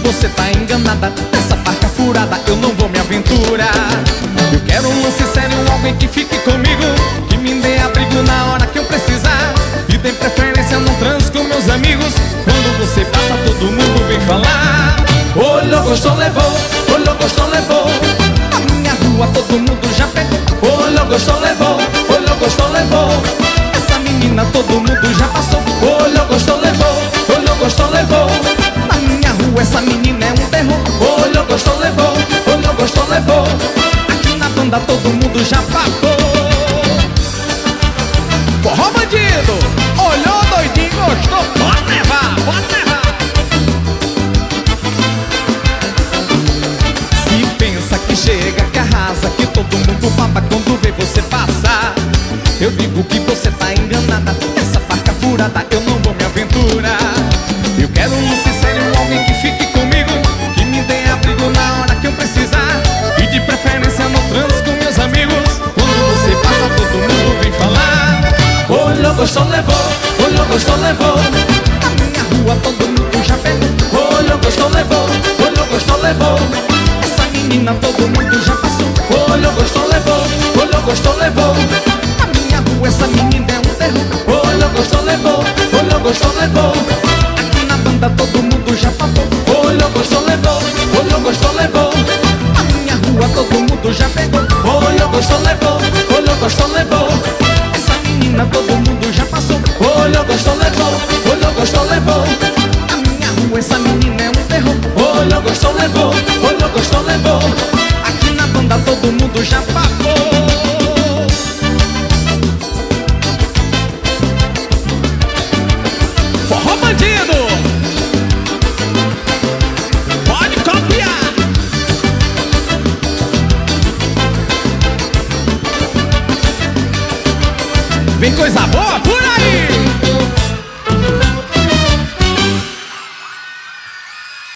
você tá enganada, nessa faca furada eu não vou me aventurar. Eu quero um lance sério, alguém que fique comigo, que me dê abrigo na hora que eu precisar, e dê preferência no trânsito com meus amigos. Quando você passa todo mundo vem falar: olhou, gostou, levou, olhou, gostou, levou. A minha rua todo mundo já pegou. Olhou, gostou, levou, olhou, gostou, levou. Essa menina todo mundo já passou. Olhou, gostou, levou, olhou, gostou, levou. Na minha rua essa menina é um terror. Olhou, gostou, levou, olhou, gostou, levou. Aqui na banda todo mundo já papou. Forró bandido, olhou, doidinho, gostou, pode levar, pode levar. Se pensa que chega, que arrasa, que todo mundo papa quando vê você passar, eu digo que você tá enganada, essa faca furada eu não vou me aventurar. Eu quero um lance sério, alguém que fique comigo, que me dê abrigo na hora que eu precisar, e de preferência no trânsito com meus amigos. Quando você passa todo mundo vem falar: olhou, gostou, levou, olhou, gostou, levou. Na minha rua todo mundo já pegou. Olhou, gostou, levou, olhou, gostou, levou. Essa menina todo mundo já passou. Olhou, gostou, levou, olhou, gostou, levou. Na minha rua essa menina é um terror. Olhou, gostou, levou, olhou, gostou, levou. Aqui na banda todo mundo já papou. Olhou, gostou, levou, olhou, gostou, levou. Na minha rua todo mundo já pegou. Olhou, gostou, levou, olhou, gostou, levou. Essa menina todo mundo já passou. Olhou, gostou, levou, olhou, gostou, levou. Na minha rua essa menina é um terror. Olhou, gostou, levou, olhou, gostou, levou. Aqui na banda todo mundo já passou.